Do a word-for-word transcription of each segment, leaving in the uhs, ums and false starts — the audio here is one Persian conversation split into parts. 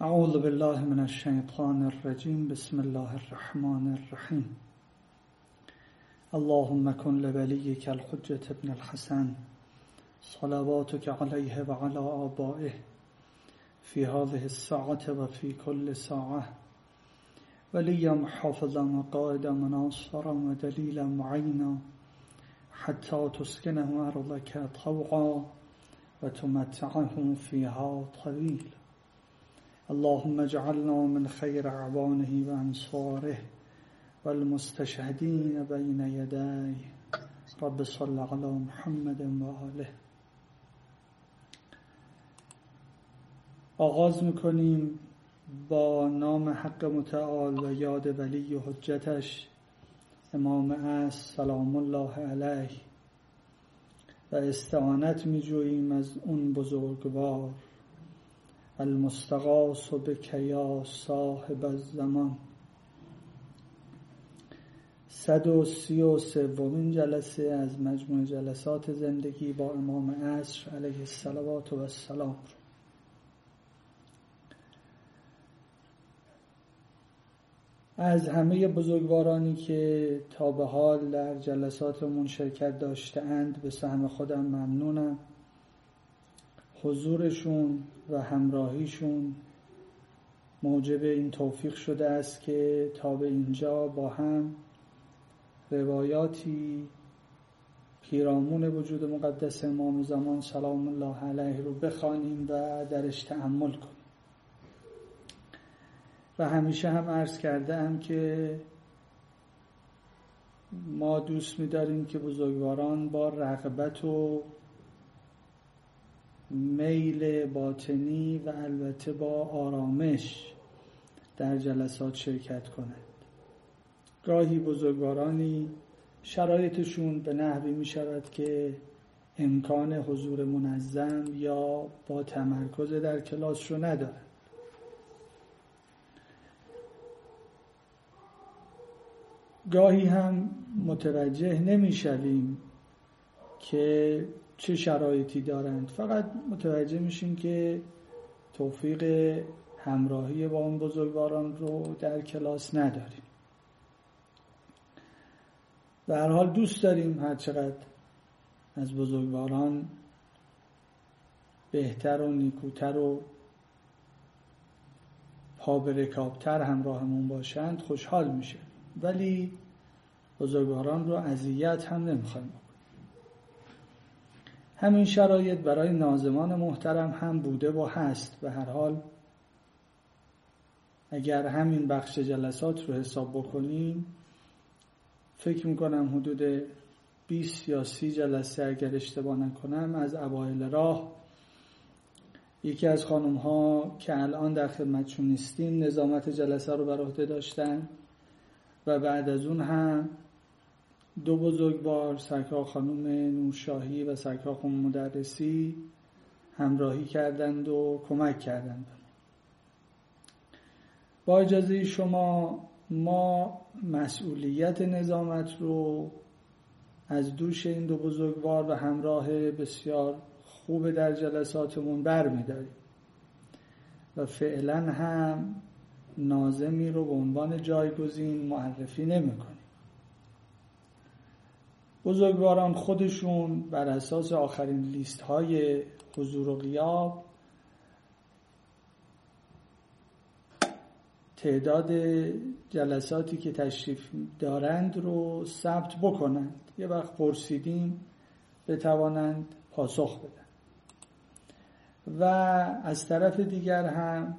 اعوذ بالله من الشیطان الرجیم. بسم الله الرحمن الرحیم. اللهم کن لولیک الحجة ابن الحسن صلواتک علیه و علی آبائه فی هذه الساعة و فی کل ساعة ولیا محافظا و قائدا مناصرا و دلیلا معینا حتی تسکنه ارضک طوعا و تمتعه فیها طویلا. اللهم اجعلنا من خیر اعوانه و انصاره والمستشهدین بین یدیه. رب صل علی محمد و آله. آغاز میکنیم با نام حق متعال و یاد ولی و حجتش امام عصر سلام الله علیه و استعانت میجوییم از اون بزرگوار المستغاث بک یا صاحب الزمان. صد و سی و سومین جلسه از مجموع جلسات زندگی با امام عصر علیه الصلوات و السلام. از همه بزرگوارانی که تا به حال در جلساتمون شرکت داشته‌اند به سهم خودم ممنونم. حضورشون و همراهیشون موجب این توفیق شده است که تا به اینجا با هم روایاتی پیرامون وجود مقدس امام زمان سلام الله علیه رو بخوانیم و درش تأمل کنیم. و همیشه هم عرض کردم که ما دوست می‌داریم که بزرگواران با رغبت و میل باطنی و البته با آرامش در جلسات شرکت کنند. گاهی بزرگوارانی شرایطشون به نحوی می شود که امکان حضور منظم یا با تمرکز در کلاس رو ندارند. گاهی هم متوجه نمی شویم که چه شرایطی دارند، فقط متوجه میشیم که توفیق همراهی با اون بزرگواران رو در کلاس نداریم. به هر حال دوست داریم هر چقدر از بزرگواران بهتر و نیکوتر و پا به رکابتر همراهمون باشند خوشحال میشه، ولی بزرگواران رو اذیت هم نمیخوایم. همین شرایط برای ناظمان محترم هم بوده و هست. به هر حال اگر همین بخش جلسات رو حساب بکنیم فکر میکنم حدود بیست یا سی جلسه اگر اشتباه نکنم از اوایل راه یکی از خانم ها که الان در خدمتشون نیستیم نظامت جلسه رو بر عهده داشتن و بعد از اون هم دو بزرگوار سرکار خانم نورشاهی و سرکار خانم مدرسی همراهی کردند و کمک کردند. با اجازه شما ما مسئولیت نظامت رو از دوش این دو بزرگوار و همراه بسیار خوب در جلساتمون برمی‌داریم و فعلا هم ناظمی رو به عنوان جایگزین معرفی نمی‌کنیم. بزرگواران خودشون بر اساس آخرین لیست های حضور و غیاب تعداد جلساتی که تشریف دارند رو ثبت بکنند. یه وقت پرسیدیم بتوانند پاسخ بدن. و از طرف دیگر هم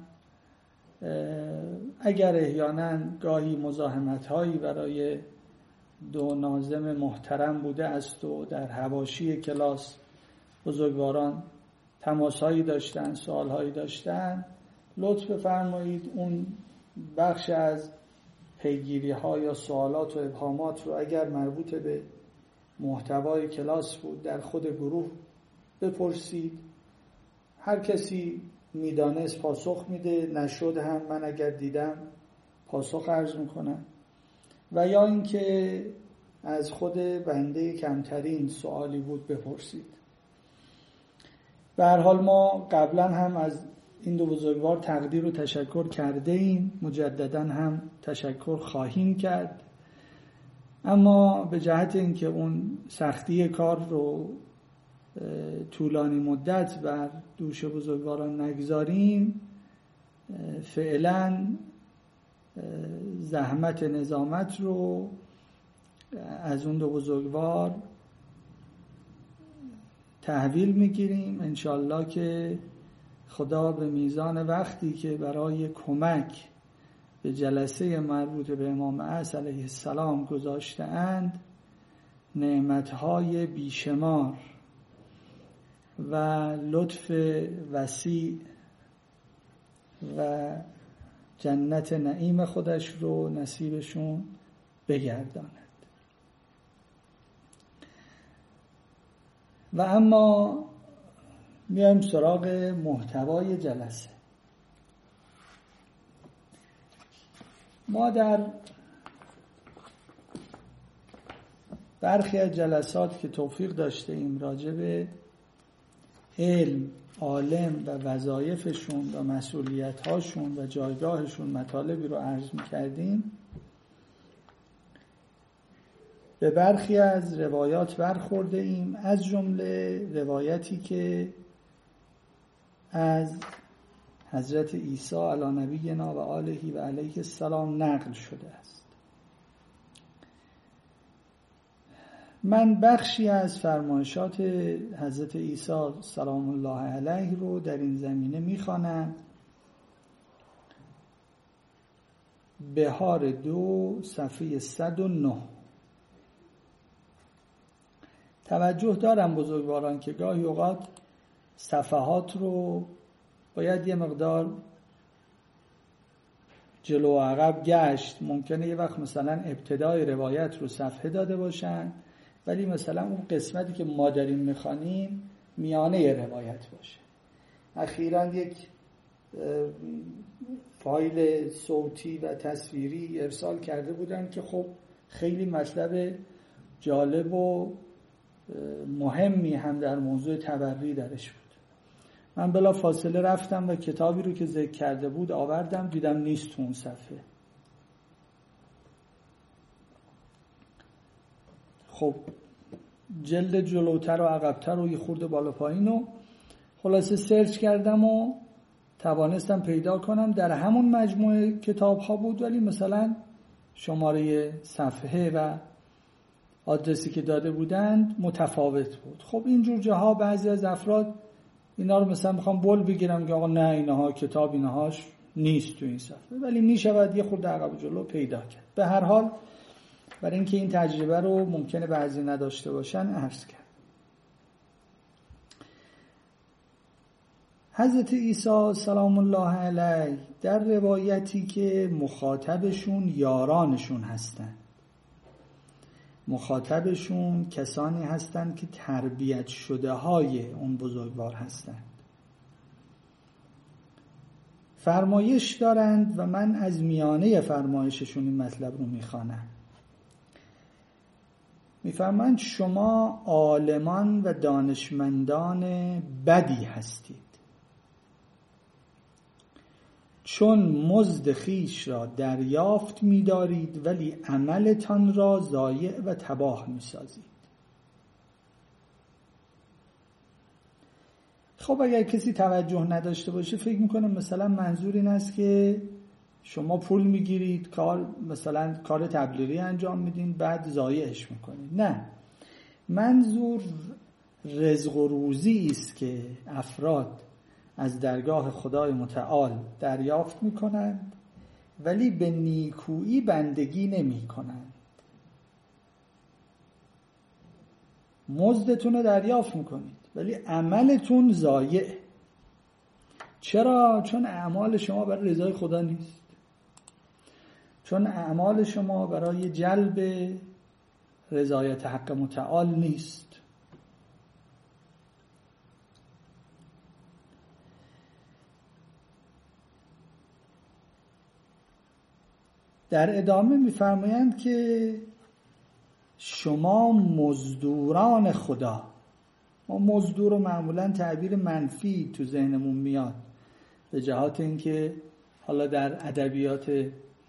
اگر احیانا گاهی مزاحمت هایی برای دو ناظم محترم بوده است و در حواشی کلاس بزرگواران تماسهایی داشتن، سوالهایی داشتن، لطف بفرمایید اون بخش از پیگیری ها یا سوالات و ابهامات رو اگر مربوط به محتوای کلاس بود در خود گروه بپرسید. هر کسی میدانست پاسخ میده، نشد هم من اگر دیدم پاسخ عرض میکنم. و یا اینکه از خود بنده کمترین سوالی بود بپرسید. به هر حال ما قبلا هم از این دو بزرگوار تقدیر و تشکر کرده ایم، مجددا هم تشکر خواهیم کرد، اما به جهت اینکه اون سختی کار رو طولانی مدت بر دوش بزرگواران نگذاریم، فعلا زحمت نظامت رو از اون دو بزرگوار تحویل میگیریم. انشالله که خدا به میزان وقتی که برای کمک به جلسه مربوط به امام عصر علیه السلام گذاشته اند، نعمتهای بیشمار و لطف وسیع و جنت نعیم خودش رو نصیبشون بگرداند. و اما میایم سراغ محتوای جلسه. ما در برخی از جلسات که توفیق داشته ایم راجع به علم، عالم و وظایفشون و مسئولیت‌هاشون و جایگاهشون مطالبی رو عرض می‌کردیم، به برخی از روایات برخورده ایم، از جمله روایتی که از حضرت عیسی علی نبینا و آله و علیه السلام نقل شده است. من بخشی از فرمایشات حضرت عیسی سلام الله علیه رو در این زمینه میخوانم. بهار دو صفحه صد و نه. توجه دارم بزرگواران که گاهی اوقات صفحات رو باید یه مقدار جلو و عقب گشت. ممکنه یه وقت مثلا ابتدای روایت رو صفحه داده باشن، ولی مثلا اون قسمتی که ما داریم میخوانیم میانه روایت باشه. اخیراً یک فایل صوتی و تصویری ارسال کرده بودن که خب خیلی مطلب جالب و مهمی هم در موضوع تبری درش بود. من بلا فاصله رفتم و کتابی رو که ذکر کرده بود آوردم، دیدم نیست تو اون صفحه. خب جلد جلوتر و عقبتر و یه خورده بالا پایین رو خلاصه سرچ کردم و توانستم پیدا کنم. در همون مجموعه کتاب ها بود، ولی مثلا شماره صفحه و آدرسی که داده بودند متفاوت بود. خب اینجور جاها بعضی از افراد اینا رو مثلا میخوام بول بگیرم که آقا نه اینها کتاب اینهاش نیست تو این صفحه، ولی میشود یه خورده عقب جلو پیدا کرد. به هر حال برای اینکه این تجربه رو ممکنه بعضی نداشته باشن عرض کرد. حضرت عیسی سلام الله علیه در روایتی که مخاطبشون یارانشون هستن، مخاطبشون کسانی هستند که تربیت شده های اون بزرگوار هستند، فرمایش دارند و من از میانه فرمایششون این مطلب رو میخوانم. میفرمایند شما عالمان و دانشمندان بدی هستید، چون مزد خویش را دریافت می‌دارید ولی عملتان را ضایع و تباه می‌سازید. خب اگر کسی توجه نداشته باشه فکر می‌کنه مثلا منظور این است که شما پول می‌گیرید، کار مثلا کار تبلیغی انجام میدین بعد ضایعش می‌کنید. نه، منظور رزق و روزی است که افراد از درگاه خدای متعال دریافت میکنند ولی به نیکویی بندگی نمی کنند. مزدتون رو دریافت میکنید ولی عملتون ضایع. چرا؟ چون اعمال شما برای رضای خدا نیست، چون اعمال شما برای جلب رضایت حق متعال نیست. در ادامه می‌فرمایند که شما مزدوران خدا. ما مزدور رو معمولاً تعبیر منفی تو ذهنمون میاد، به جهات اینکه حالا در ادبیات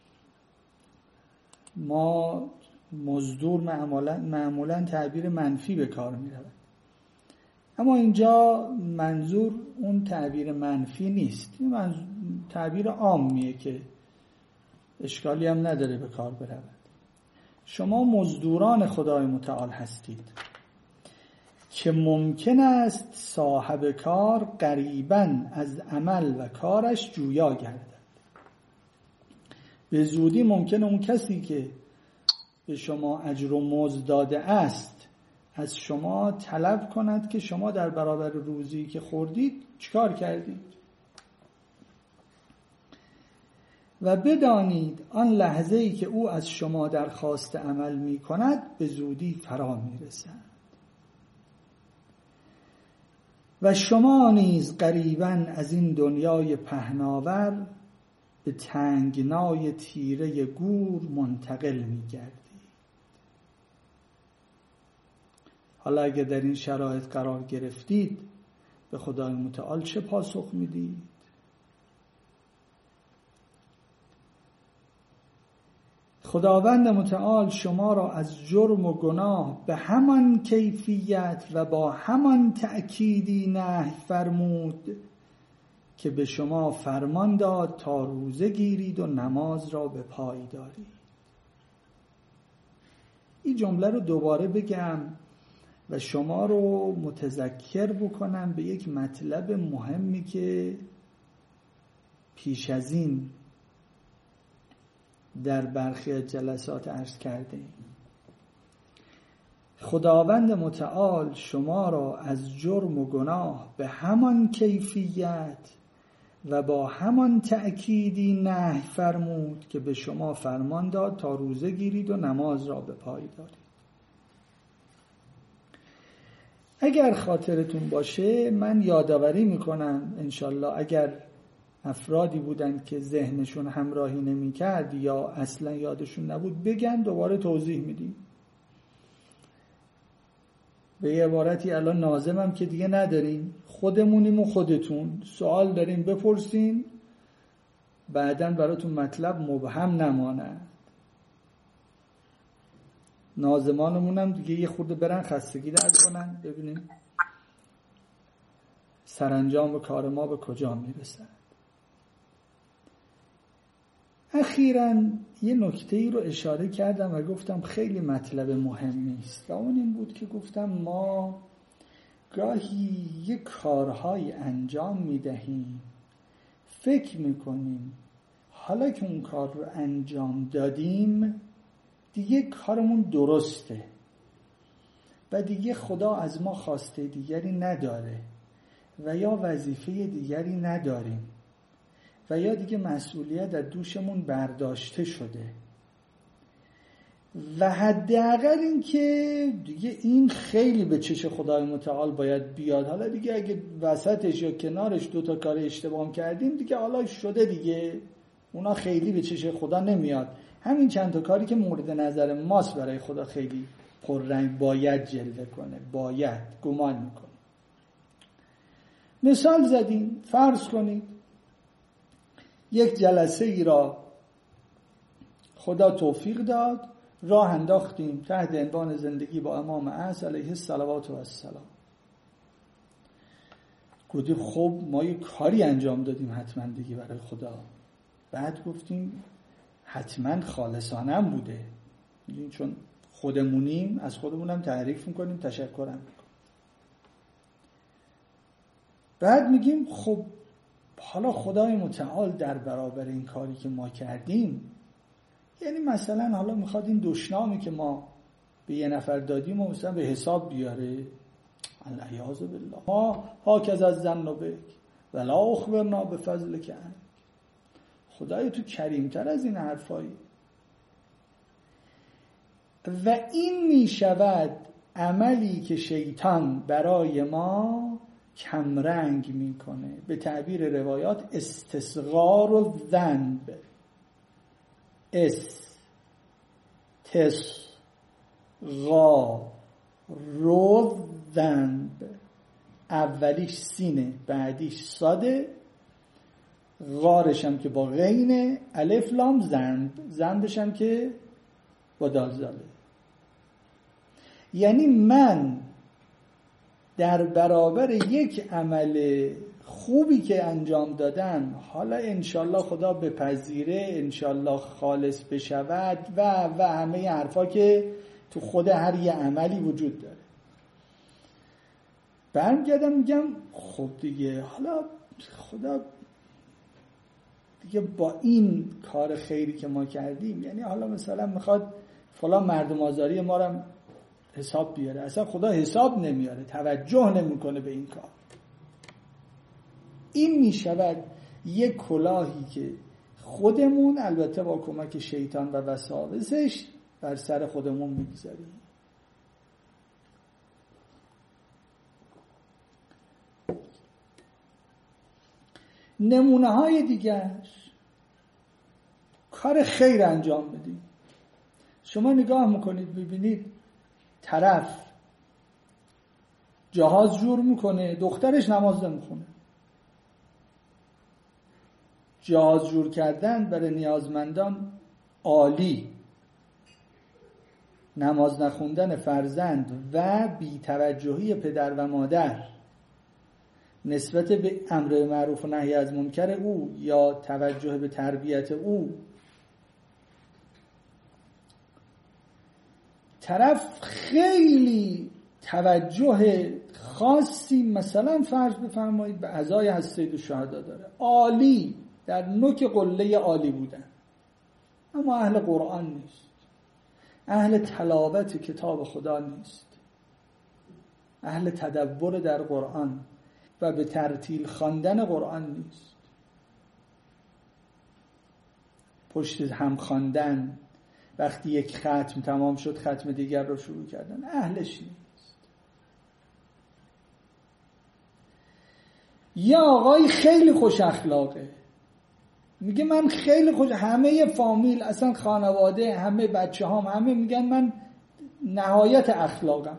ما مزدور معمولا معمولا تعبیر منفی به کار می‌رود، اما اینجا منظور اون تعبیر منفی نیست، این تعبیر عامیه که اشکالی هم نداره به کار برود. شما مزدوران خدای متعال هستید که ممکن است صاحب کار قریباً از عمل و کارش جویا گردد. به زودی ممکنه اون کسی که به شما اجر و مزد داده است از شما طلب کند که شما در برابر روزی که خوردید چیکار کردید. و بدانید آن لحظه‌ای که او از شما درخواست عمل می کند به زودی فرا می رسد و شما نیز قریباً از این دنیای پهناور به تنگنای تیره گور منتقل می گردید. حالا اگر در این شرایط قرار گرفتید به خدای متعال چه پاسخ میدید؟ خداوند متعال شما را از جرم و گناه به همان کیفیت و با همان تأکیدی نهی فرمود که به شما فرمان داد تا روزه گیرید و نماز را به پای دارید. این جمله رو دوباره بگم و شما رو متذکر بکنم به یک مطلب مهمی که پیش از این در برخی از جلسات عرض کردیم. خداوند متعال شما را از جرم و گناه به همان کیفیت و با همان تأکیدی نهی فرمود که به شما فرمان داد تا روزه گیرید و نماز را به پای دارید. اگر خاطرتون باشه من یادآوری میکنم انشالله اگر افرادی بودن که ذهنشون همراهی نمی کرد یا اصلا یادشون نبود بگن دوباره توضیح میدیم. به یه عبارتی الان ناظمم که دیگه نداریم، خودمونیم و خودتون سوال داریم بپرسین بعداً براتون مطلب مبهم نماند. ناظمانمونم دیگه یه خورده برن خستگی درد کنن ببینیم سرانجام کار ما به کجا میرسد. اخیراً یه نکته‌ای رو اشاره کردم و گفتم خیلی مطلب مهمی است و اون این بود که گفتم ما گاهی یه کارهای انجام میدهیم فکر میکنیم حالا که اون کار رو انجام دادیم دیگه کارمون درسته و دیگه خدا از ما خواسته دیگری نداره و یا وظیفه دیگری نداریم و یا دیگه مسئولیت از دوشمون برداشته شده و حداقل این که دیگه این خیلی به چش خدای متعال باید بیاد. حالا دیگه اگه وسطش یا کنارش دوتا کار اشتباه کردیم دیگه حالا شده دیگه، اونا خیلی به چش خدا نمیاد. همین چند تا کاری که مورد نظر ماست برای خدا خیلی پررنگ باید جلوه کنه، باید گمان میکنه. مثال زدیم، فرض کنید یک جلسه ای را خدا توفیق داد راه انداختیم تحت عنوان زندگی با امام اعظم علیه الصلوات و السلام. گفتیم خب ما یه کاری انجام دادیم حتما دیگه برای خدا. بعد گفتیم حتما خالصانه هم بوده، چون خودمونیم از خودمونم تعریف میکنیم تشکرم میکنیم. بعد میگیم خب حالا خدای متعال در برابر این کاری که ما کردیم، یعنی مثلا حالا میخواد این دشنامی که ما به یه نفر دادیم و مثلا به حساب بیاره، العیاذ بالله، ما هاکز از ذنوبک ولا اخبرنا به فضل که ان. خدای تو کریمتر از این حرفایی. و این میشود عملی که شیطان برای ما کمرنگ میکنه، به تعبیر روایات استصغار و ذنب، استصغار و ذنب، اولیش سینه بعدیش صاده، غارشم که با غین، الف لام زند، زندشم که با دال زاله. یعنی من در برابر یک عمل خوبی که انجام دادم، حالا انشالله خدا بپذیره، انشالله خالص بشود و و همه حرفا که تو خود هر یه عملی وجود داره، برمیگردم میگم خب دیگه حالا خدا دیگه با این کار خیری که ما کردیم، یعنی حالا مثلا میخواد فلان مردم آزاری ما رو حساب بیاره، اصلا خدا حساب نمیاره، توجه نمیکنه به این کار. این میشود یک کلاهی که خودمون البته با کمک شیطان و وساوسش بر سر خودمون میگذاریم. نمونه های دیگر کار خیر انجام بدیم. شما نگاه میکنید ببینید طرف جهاز جور میکنه، دخترش نماز نمیخونه. جهاز جور کردن برای نیازمندان عالی، نماز نخوندن فرزند و بی‌توجهی پدر و مادر نسبت به امر معروف و نهی از منکر او یا توجه به تربیت او، طرف خیلی توجه خاصی مثلا فرض بفرمایید به عزای از سید الشهدا داره، عالی، در نوک قله عالی بودن، اما اهل قرآن نیست، اهل تلاوت کتاب خدا نیست، اهل تدبر در قرآن و به ترتیل خواندن قرآن نیست، پشت هم خواندن، وقتی یک ختم تمام شد ختم دیگر رو شروع کردن، اهلش نیست. یا آقای خیلی خوش اخلاقه، میگه من خیلی خوش، همه فامیل اصلا خانواده همه بچه هم همه میگن من نهایت اخلاقم،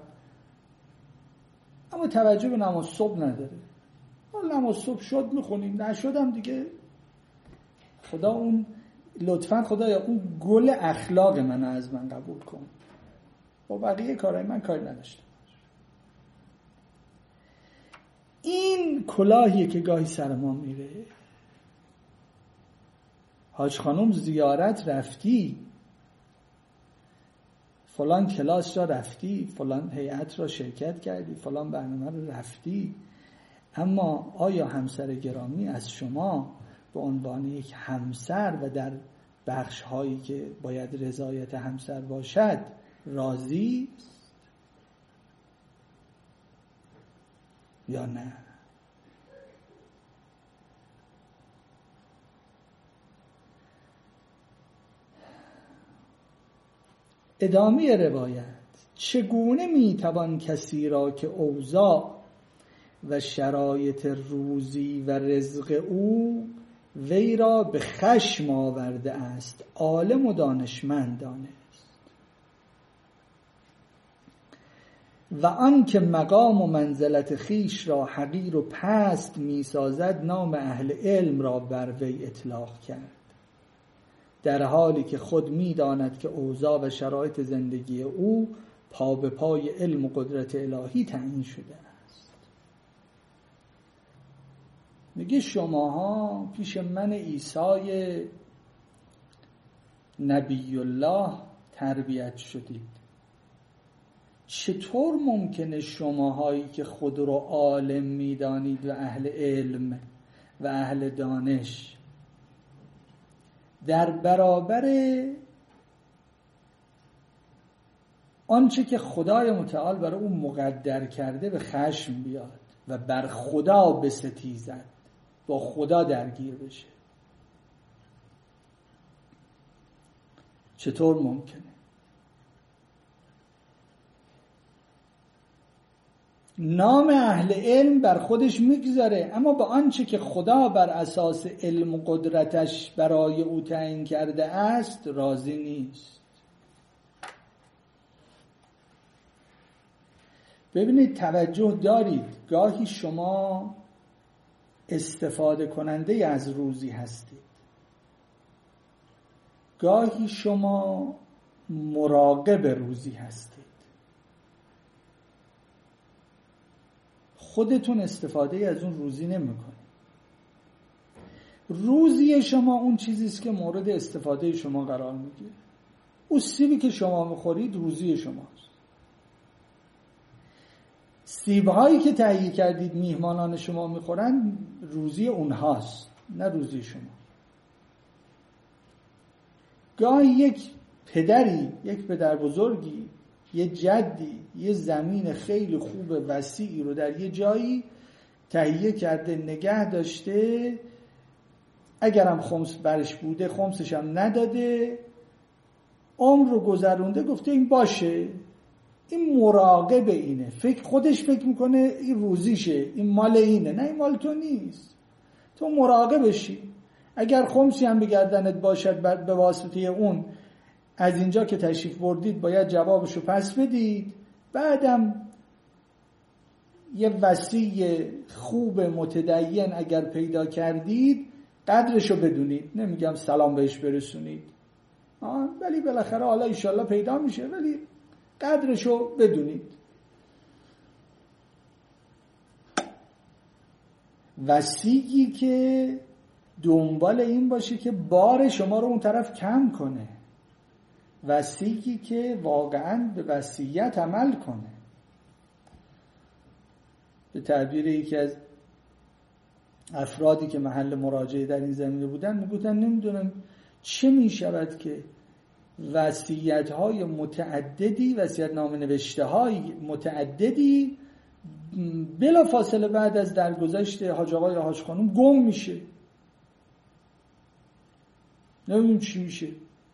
اما توجه به نماز صبح نداره. نماز صبح شد میخونیم، نشدم دیگه خدا اون لطفاً خدایا اون گل اخلاق من از من قبول کن، با بقیه کارهای من کاری نداشته باش. این کلاهیه که گاهی سر ما میره. حاج خانم زیارت رفتی، فلان کلاس را رفتی، فلان هیئت را شرکت کردی، فلان برنامه را رفتی، اما آیا همسر گرامی از شما به عنوان یک همسر و در بخش هایی که باید رضایت همسر باشد راضی است یا نه؟ ادامه روایت: چگونه میتوان کسی را که اوضاع و شرایط روزی و رزق او وی را به خشم آورده است عالم و دانشمند دانست، و آن که مقام و منزلت خیش را حقیر و پست میسازد نام اهل علم را بر وی اطلاق کرد، در حالی که خود میداند که اوضاع و شرایط زندگی او پا به پای علم و قدرت الهی تعیین شده است. میگه شماها پیش من عیسی نبی الله تربیت شدید، چطور ممکنه شماهایی که خود رو عالم میدانید و اهل علم و اهل دانش در برابر آنچه که خدای متعال برای اون مقدر کرده به خشم بیاد و بر خدا بستیزد، با خدا درگیر بشه؟ چطور ممکنه؟ نام اهل علم بر خودش میگذاره، اما با آنچه که خدا بر اساس علم و قدرتش برای او تعیین کرده است راضی نیست. ببینید توجه دارید، گاهی شما استفاده کننده از روزی هستید، گاهی شما مراقب روزی هستید. خودتون استفاده از اون روزی نمی‌کنید. روزی شما اون چیزی است که مورد استفاده شما قرار میگیره. اون سیبی که شما میخورید روزی شماست. سیب‌هایی که تهیه کردید میهمانان شما میخورن روزی اونهاست، نه روزی شما. گاهی یک پدری، یک پدر بزرگی، یه جدی، یه زمین خیلی خوب وسیعی رو در یه جایی تهیه کرده نگه داشته، اگرم خمس برش بوده خمسش هم نداده، عمر رو گذرونده، گفته این باشه. این مراقب اینه، فکر خودش فکر میکنه این روزیشه، این مال اینه. نه، این مال تو نیست، تو مراقبشی. اگر خمسی هم به گردنت باشد به واسطه اون، از اینجا که تشریف بردید باید جوابشو پس بدید. بعدم یه وصی خوب متدین اگر پیدا کردید قدرشو بدونید. نمیگم سلام بهش برسونید، آه ولی بالاخره حالا ایشالله پیدا میشه، ولی قدرشو بدونید. وصیی که دنبال این باشه که بار شما رو اون طرف کم کنه، وصیی که واقعا به وصیت عمل کنه. به تعبیر یکی از افرادی که محل مراجعه در این زمینه بودن، میگفتن نمیدونم چه میشود که وصیت‌های متعددی، وصیت‌نامه نوشته‌های متعددی بلا فاصله بعد از درگذشت حاج آقا یا حاج خانم گم میشه. نمیدونم چی میشه.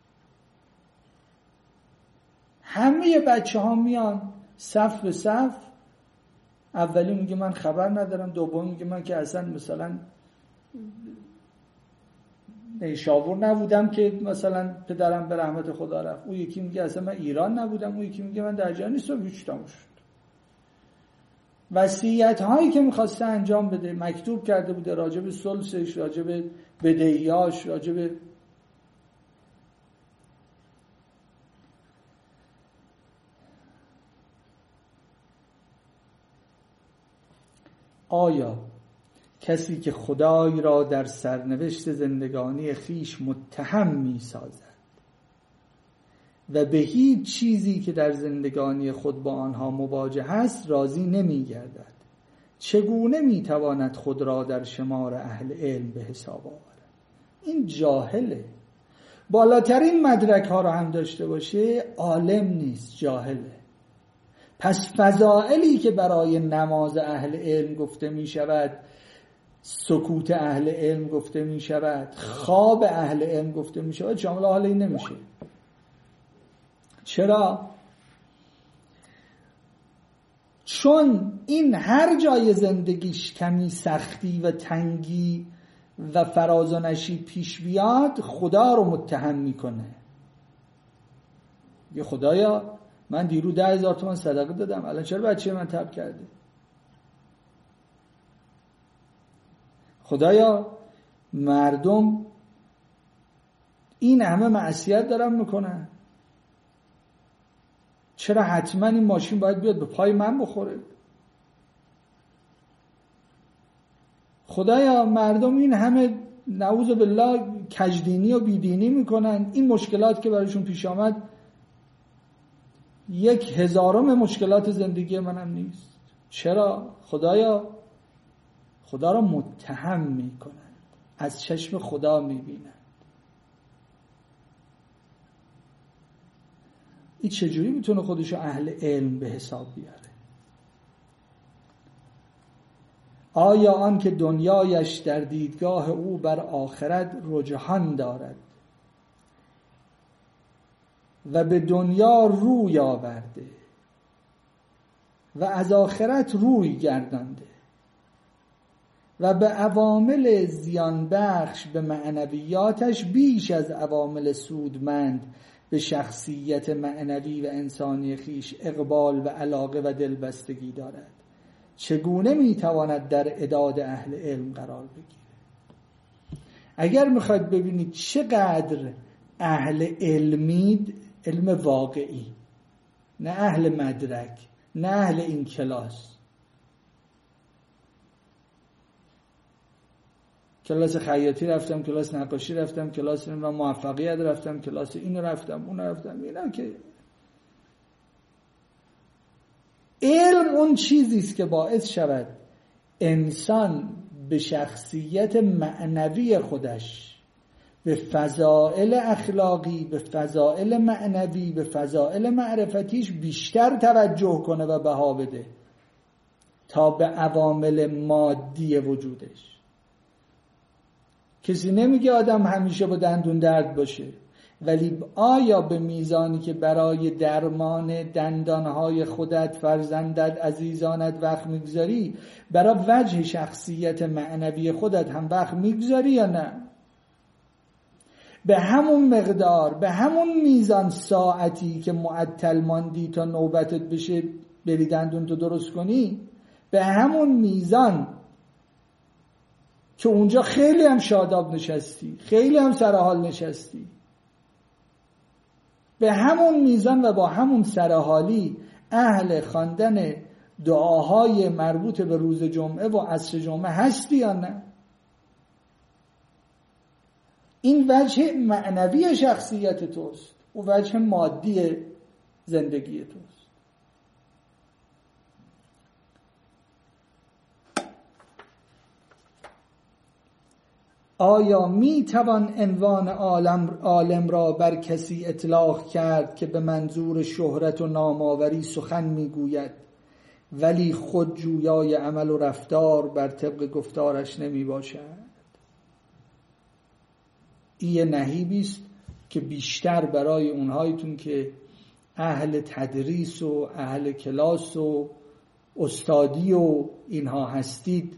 همه بچه ها میان صف به صف، اولی میگه من خبر ندارم، دومی میگه من که اصلا مثلا نیشابور نبودم که مثلا پدرم به رحمت خدا رفت، اون یکی میگه اصلا من ایران نبودم، اون یکی میگه من در جهان نیستم. هیچ تموم شد. وصیت هایی که میخواسته انجام بده مکتوب کرده بوده، راجع به ثلثش، راجع به بدهیاش، راجع به آیا کسی که خدای را در سرنوشت زندگانی خیش متهم می سازد و به هیچ چیزی که در زندگانی خود با آنها مواجه است راضی نمی گردد، چگونه می تواند خود را در شمار اهل علم به حساب آورد؟ این جاهله. بالاترین مدرک ها را هم داشته باشه عالم نیست، جاهله. پس فضائلی که برای نماز اهل علم گفته می شود، سکوت اهل علم گفته می شود، خواب اهل علم گفته می شود، شامل حال این نمیشه. چرا؟ چون این هر جای زندگیش کمی سختی و تنگی و فراز و نشیب پیش بیاد خدا رو متهم میکنه. یه خدایا من دیرو ده هزار تومان صدقه دادم، الان چرا بچه من تب کرده؟ خدایا مردم این همه معصیت دارن میکنن، چرا حتما این ماشین باید بیاد به پای من بخوره؟ خدایا مردم این همه نعوذ بالله کجدینی و بیدینی میکنن، این مشکلات که برایشون پیش آمد یک هزارم مشکلات زندگی منم نیست. چرا؟ خدایا خدا را متهم میکنن، از چشم خدا میبینن. این چجوری میتونه خودشو اهل علم به حساب بیاره؟ آیا آن که دنیایش در دیدگاه او بر آخرت رجحان دارد و به دنیا روی آورده و از آخرت روی گردانده و به عوامل زیان بخش به معنویاتش بیش از عوامل سودمند به شخصیت معنوی و انسانی خیش اقبال و علاقه و دلبستگی دارد، چگونه میتواند در اعداد اهل علم قرار بگیره؟ اگر میخواید ببینید چقدر اهل علمید، علم واقعی، نه اهل مدرک، نه اهل این کلاس. کلاس خیاطی رفتم، کلاس نقاشی رفتم، کلاس موفقیت رفتم، کلاس این رفتم، اون رفتم. اینا که علم اون چیزی است که باعث شود انسان به شخصیت معنوی خودش، به فضائل اخلاقی، به فضائل معنوی، به فضائل معرفتیش بیشتر توجه کنه و بها بده تا به عوامل مادی وجودش. کسی نمیگه آدم همیشه با دندون درد باشه، ولی آیا به میزانی که برای درمان دندانهای خودت، فرزندت، عزیزانت وقت میگذاری، برای وجه شخصیت معنوی خودت هم وقت میگذاری یا نه؟ به همون مقدار، به همون میزان ساعتی که معطل ماندی تا نوبتت بشه بری دندون تو درست کنی، به همون میزان که اونجا خیلی هم شاداب نشستی، خیلی هم سرحال نشستی، به همون میزان و با همون سرحالی اهل خواندن دعاهای مربوط به روز جمعه و عصر جمعه هستی یا نه؟ این وجه معنوی شخصیت توست و وجه مادی زندگی توست. آیا می توان عنوان عالم, عالم را بر کسی اطلاق کرد که به منظور شهرت و نامآوری سخن می گوید ولی خود جویای عمل و رفتار بر طبق گفتارش نمی باشد؟ این نهیبی است که بیشتر برای اونهایتون که اهل تدریس و اهل کلاس و استادی و اینها هستید،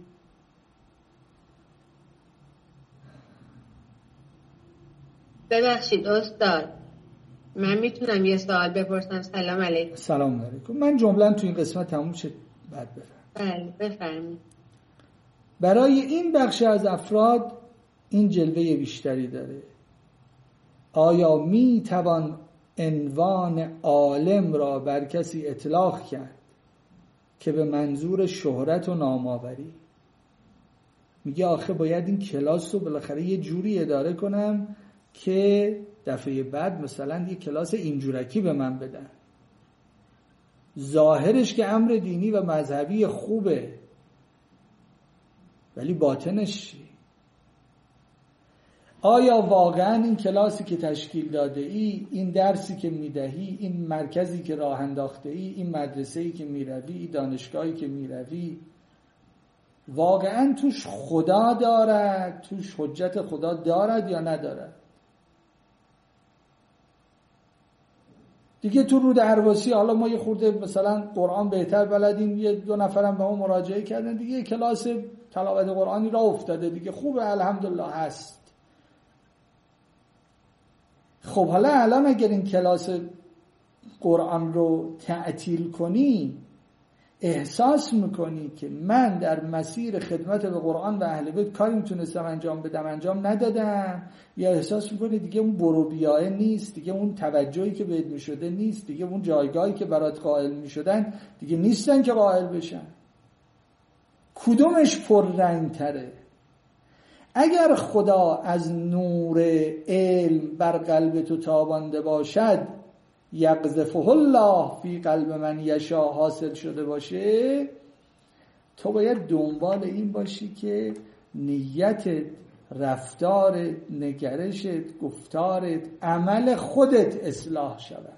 ببخشید استاد، من میتونم یه سوال بپرسم؟ سلام علیکم. سلام علیکم. من جمله‌ام تو این قسمت تموم شد، بعد بفرم. بله بفرمایید. برای این بخش از افراد این جلوه بیشتری داره. آیا می توان عنوان عالم را بر کسی اطلاق کرد که به منظور شهرت و نامآوری؟ میگه آخه باید این کلاس رو بالاخره یه جوری اداره کنم که دفعه بعد مثلا یه کلاس اینجورکی به من بدن. ظاهرش که امر دینی و مذهبی خوبه، ولی باطنش چی؟ آیا واقعا این کلاسی که تشکیل داده ای، این درسی که میدهی، این مرکزی که راه انداخته ای، این مدرسه‌ای که میروی، دانشگاهی که میروی، واقعا توش خدا دارد، توش حجت خدا دارد یا ندارد؟ دیگه تو رود درواسی حالا ما یه خورده مثلا قرآن بهتر بلدیم، یه دو نفرم به ما مراجعه کردن دیگه، کلاس تلاوت قرآنی را افتاده دیگه، خوبه الحمدلله هست. خب حالا الان اگر این کلاس قرآن رو تعطیل کنی، احساس میکنی که من در مسیر خدمت به قرآن و اهل بیت کاری میتونستم انجام بدم انجام ندادم، یا احساس میکنی دیگه اون برو بیایه نیست، دیگه اون توجهی که بهت میشده نیست، دیگه اون جایگاهی که برات قائل میشدن دیگه نیستن که قائل بشن. کدومش پررنگ تره؟ اگر خدا از نور علم بر قلب تو تابانده باشد، یقذفه الله فی قلب من یشاء حاصل شده باشه، تو باید دنبال این باشی که نیتت، رفتارت، نگرشت، گفتارت، عمل خودت اصلاح شود.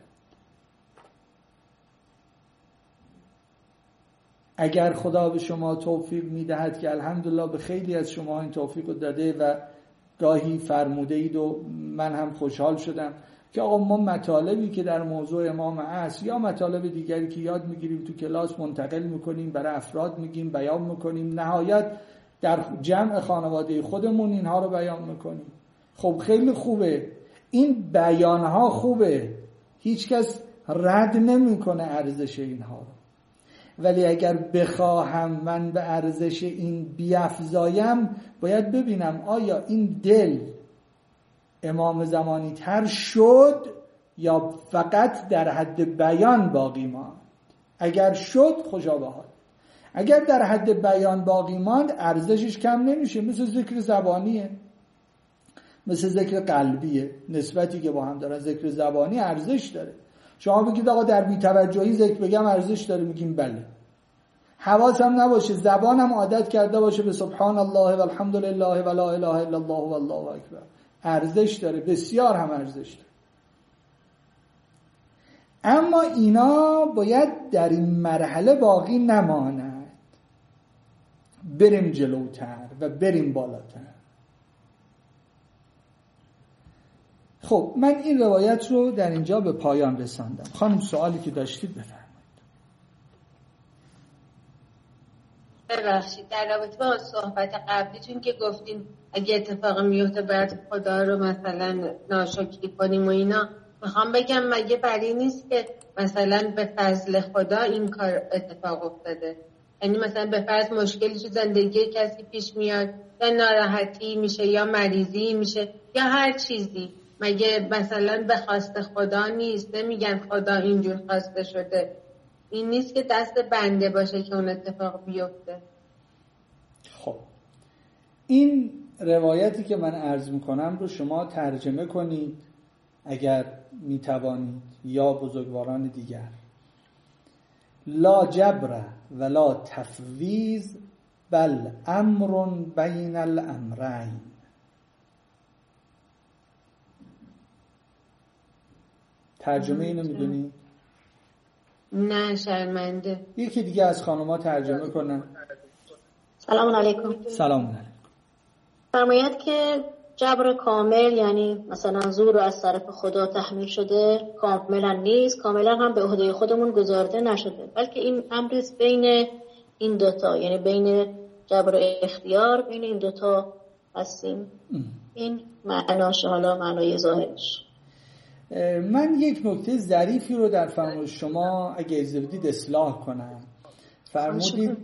اگر خدا به شما توفیق میدهد که الحمدلله به خیلی از شما این توفیق داده و گاهی فرموده اید و من هم خوشحال شدم که آقا ما مطالبی که در موضوع امام عصر یا مطالب دیگری که یاد میگیریم تو کلاس منتقل میکنیم، برای افراد میگیم، بیان میکنیم، نهایت در جمع خانواده خودمون اینها رو بیان میکنیم. خب خیلی خوبه، این بیانها خوبه، هیچکس رد نمیکنه ارزش اینها رو، ولی اگر بخواهم من به ارزش این بیفزایم باید ببینم آیا این دل امام زمانی تر شد یا فقط در حد بیان باقی ماند. اگر شد خوشا به حال، اگر در حد بیان باقی ماند ارزشش کم نمیشه، مثل ذکر زبانیه، مثل ذکر قلبیه، نسبتی که با هم دارن. ذکر زبانی ارزش داره. شما بگید آقا در بی‌توجهی ذکر بگم ارزش داره، میگیم بله. حواسم نباشه، زبانم عادت کرده باشه به سبحان الله و الحمد لله و لا اله الا الله و الله اکبر، ارزش داره، بسیار هم ارزش داره. اما اینا باید در این مرحله باقی نماند، بریم جلوتر و بریم بالاتر. خب من این روایت رو در اینجا به پایان رساندم. خانم سوالی که داشتید بفرمایید. ببخشید در رابطه با صحبت قبلیتون که گفتین اگه اتفاق میفته بعد خدا رو مثلا ناشکری کنیم و اینا، میخوام بگم مگه بری نیست که مثلا به فضل خدا این کار اتفاق افتاده؟ یعنی مثلا به فرض مشکلی تو زندگی کسی پیش میاد یا ناراحتی میشه یا مریضی میشه یا هر چیزی، مگه مثلا به خواست خدا نیست؟ نمیگن خدا اینجور خواسته شده. این نیست که دست بنده باشه که اون اتفاق بیفته. خب این روایتی که من عرض میکنم رو شما ترجمه کنید اگر میتوانید، یا بزرگواران دیگر. لا جبر ولا تفویض بل امر بین الامرین. ترجمه اینو میدونی؟ نه شرمنده. یکی دیگه از خانوما ترجمه کنن. سلام علیکم. سلام علیکم. فرماید که جبر کامل یعنی مثلا زور از طرف خدا تحمیل شده کاملا نیست، کاملا هم به عهده خودمون گذارده نشده، بلکه این امر بین این دوتا، یعنی بین جبر و اختیار، بین این دوتا هستیم. این معناش، حالا معنای ظاهرش. من یک نکته ظریفی رو در فرمایش شما اگه اجازه بدید اصلاح کنم. فرمودید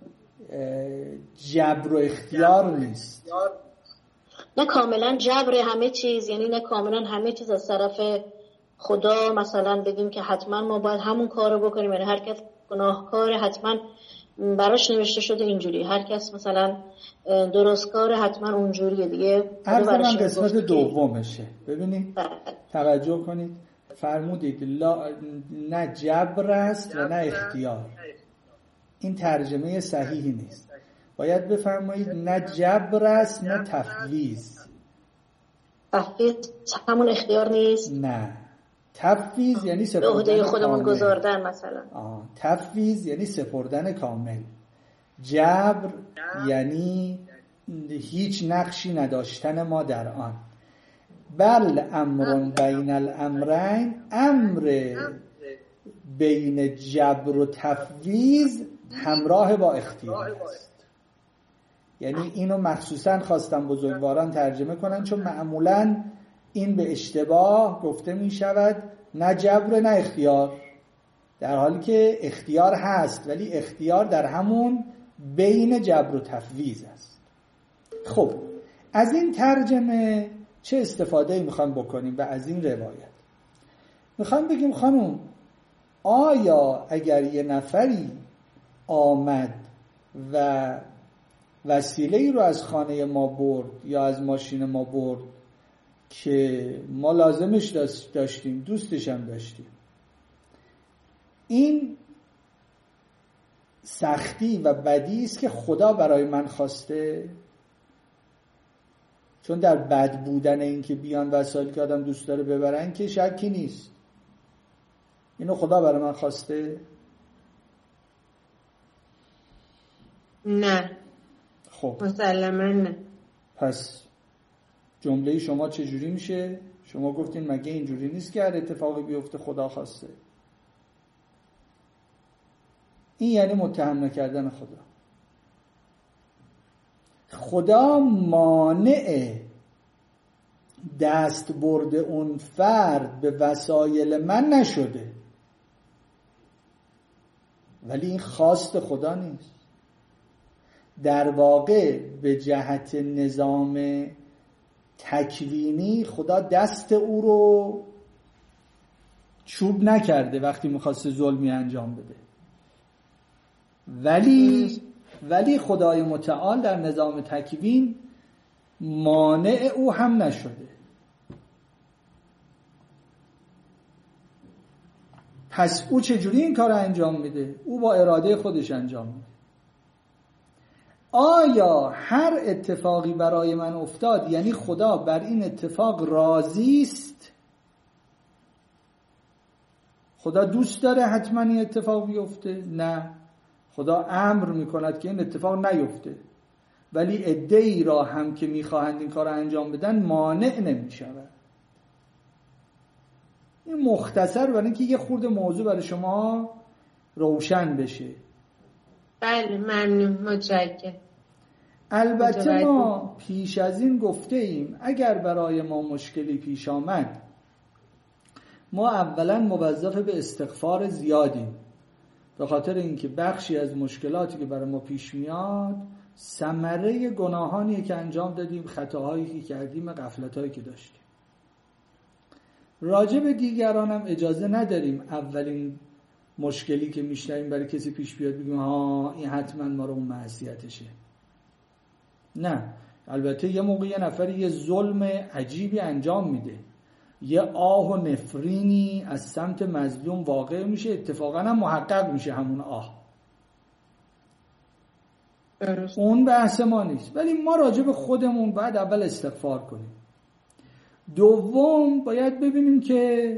جبر و اختیار نیست. نه کاملا جبر همه چیز، یعنی نه کاملا همه چیز از طرف خدا مثلا بگیم که حتما ما باید همون کارو بکنیم، یعنی هر کس گناهکار حتما براش نوشته شده اینجوری، هر کس مثلا درستکار حتما اونجوریه دیگه. عرض من قسمت دومشه. ببینید توجه کنید، فرمودید لا نه جبر است و نه اختیار. این ترجمه صحیحی نیست. باید بفرمایید نه جبر است نه تفویض. تفویض همون اختیار نیست؟ نه، تفویض یعنی سپردن به عهده خودمون گذاردن مثلا. آه. تفویض یعنی سپردن کامل. جبر یعنی هیچ نقشی نداشتن ما در آن. بل امر بین الامرین، امر بین جبر و تفویض همراه با اختیار است. یعنی اینو مخصوصا خواستم بزرگواران ترجمه کنن، چون معمولاً این به اشتباه گفته می شود نه جبر نه اختیار، در حالی که اختیار هست ولی اختیار در همون بین جبر و تفویض است. خب از این ترجمه چه استفاده میخوام بکنیم و از این روایت میخوام بگیم خانم آیا اگر یه نفری آمد و وسیله‌ای رو از خانه ما برد یا از ماشین ما برد که ما لازمش داشتیم، دوستش هم داشتیم، این سختی و بدی است که خدا برای من خواسته؟ چون در بد بودن این که بیان وسایل که آدم دوست داره ببرن که شکی نیست. اینو خدا برای من خواسته؟ نه. خب مسلماً نه. پس جمله شما چجوری میشه؟ شما گفتین مگه اینجوری نیست که هر اتفاقی بیفته خدا خواسته؟ این یعنی متهم نکردن خدا. خدا مانع دست برد اون فرد به وسایل من نشده، ولی این خواست خدا نیست. در واقع به جهت نظام تکوینی خدا دست او رو چوب نکرده وقتی میخواست ظلمی انجام بده، ولی ولی خدای متعال در نظام تکوین مانع او هم نشده. پس او چجوری این کار انجام میده؟ او با اراده خودش انجام میده. آیا هر اتفاقی برای من افتاد یعنی خدا بر این اتفاق راضی است؟ خدا دوست داره حتما این اتفاق بیفته؟ نه، خدا امر میکند که این اتفاق نیفته، ولی عده‌ای را هم که میخواهند این کار انجام بدن مانع نمیشود. این مختصر برای اینکه یه خورده موضوع برای شما روشن بشه. بله ممنون، متشکرم. البته ما پیش از این گفته ایم اگر برای ما مشکلی پیش آمد ما اولا موظف به استغفار زیادیم، به خاطر اینکه بخشی از مشکلاتی که برای ما پیش میاد ثمره گناهانیه که انجام دادیم، خطاهایی که کردیم، غفلتایی که داشتیم. راجع به دیگران هم اجازه نداریم اولین مشکلی که میشنویم برای کسی پیش بیاد بگیم ها این حتما ما رو اون معصیتشه. نه، البته یه موقع یه نفر یه ظلم عجیبی انجام میده، یه آه و نفرینی از سمت مظلوم واقع میشه، اتفاقا هم محقق میشه همون آه. اون بحث ما نیست، ولی ما راجع به خودمون باید اول استغفار کنیم. دوم باید ببینیم که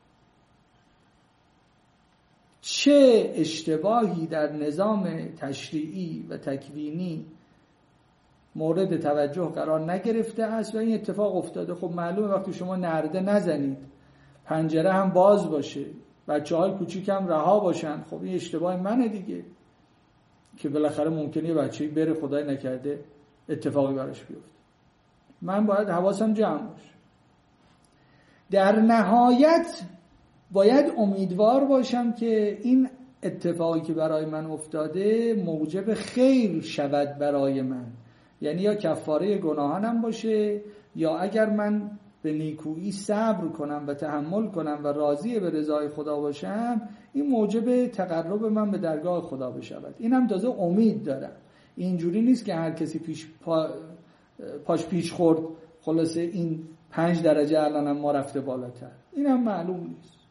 چه اشتباهی در نظام تشریعی و تکوینی مورد توجه قرار نگرفته است و این اتفاق افتاده. خب معلومه وقتی شما نرده نزنید، پنجره هم باز باشه، بچه های کوچیک هم رها باشن، خب این اشتباه منه دیگه که بالاخره ممکنه یه بچه‌ای بره خدای نکرده اتفاقی براش بیفته. من باید حواسم جمع باشه. در نهایت باید امیدوار باشم که این اتفاقی که برای من افتاده موجب خیر شود برای من، یعنی یا کفاره گناهانم باشه، یا اگر من به نیکویی صبر کنم و تحمل کنم و راضی به رضای خدا باشم این موجب تقرب من به درگاه خدا بشود. اینم تازه امید دارم، اینجوری نیست که هر کسی پیش پا پاش پیش خورد خلاصه این پنج درجه الانم ما رفته بالاتر، اینم معلوم نیست.